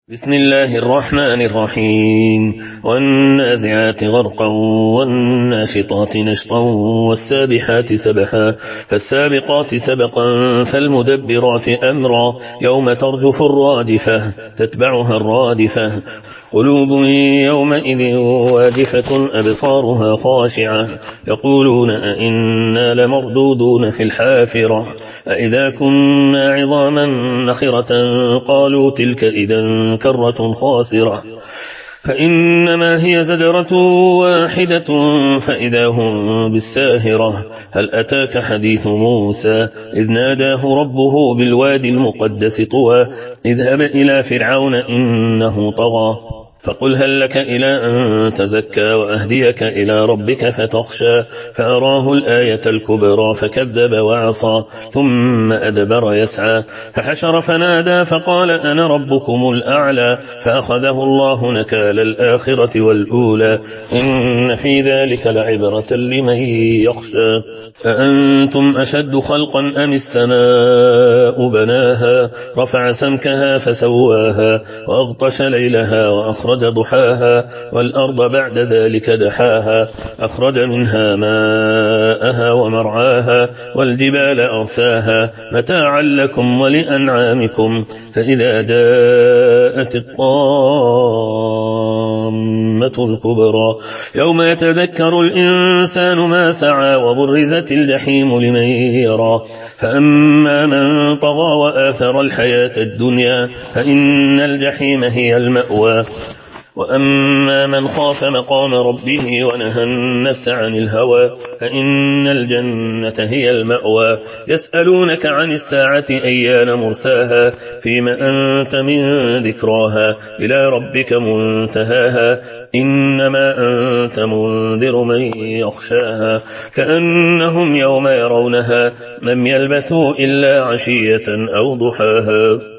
بسم الله الرحمن الرحيم والنازعات غرقا والناشطات نشطا والسابحات سبحا فالسابقات سبقا فالمدبرات أمرا يوم ترجف الرادفة تتبعها الرادفة قلوب يومئذ واجفة أبصارها خاشعة يقولون أئنا لمردودون في الحافرة أئذا كنا عظاما نخرة قالوا تلك إذا كرة خاسرة فإنما هي زجرة واحدة فإذا هم بالساهرة هل أتاك حديث موسى إذ ناداه ربه بالوادي المقدس طوى اذهب إلى فرعون إنه طغى فقل هل لك إلى أن تزكى وأهديك إلى ربك فتخشى فأراه الآية الكبرى فكذب وعصى ثم أدبر يسعى فحشر فنادى فقال أنا ربكم الأعلى فأخذه الله نكال الآخرة والأولى إن في ذلك لعبرة لمن يخشى أأنتم أشد خلقا أم السماء بناها رفع سمكها فسواها وأغطش ليلها وأخرج ضحاها والأرض بعد ذلك دحاها أخرج منها ماءها ومرعاها والجبال أرساها متاعا لكم ولأنعامكم فإذا جاءت الطامة الكبرى يوم يتذكر الإنسان ما سعى وبرزت الجحيم لمن يرى فأما من طغى وآثر الحياة الدنيا فإن الجحيم هي المأوى وأما من خاف مقام ربه ونهى النفس عن الهوى فإن الجنة هي المأوى يسألونك عن الساعة أيان مرساها فيما أنت من ذكراها إلى ربك منتهاها إنما أنت منذر من يخشاها كأنهم يوم يرونها لم يلبثوا إلا عشية أو ضحاها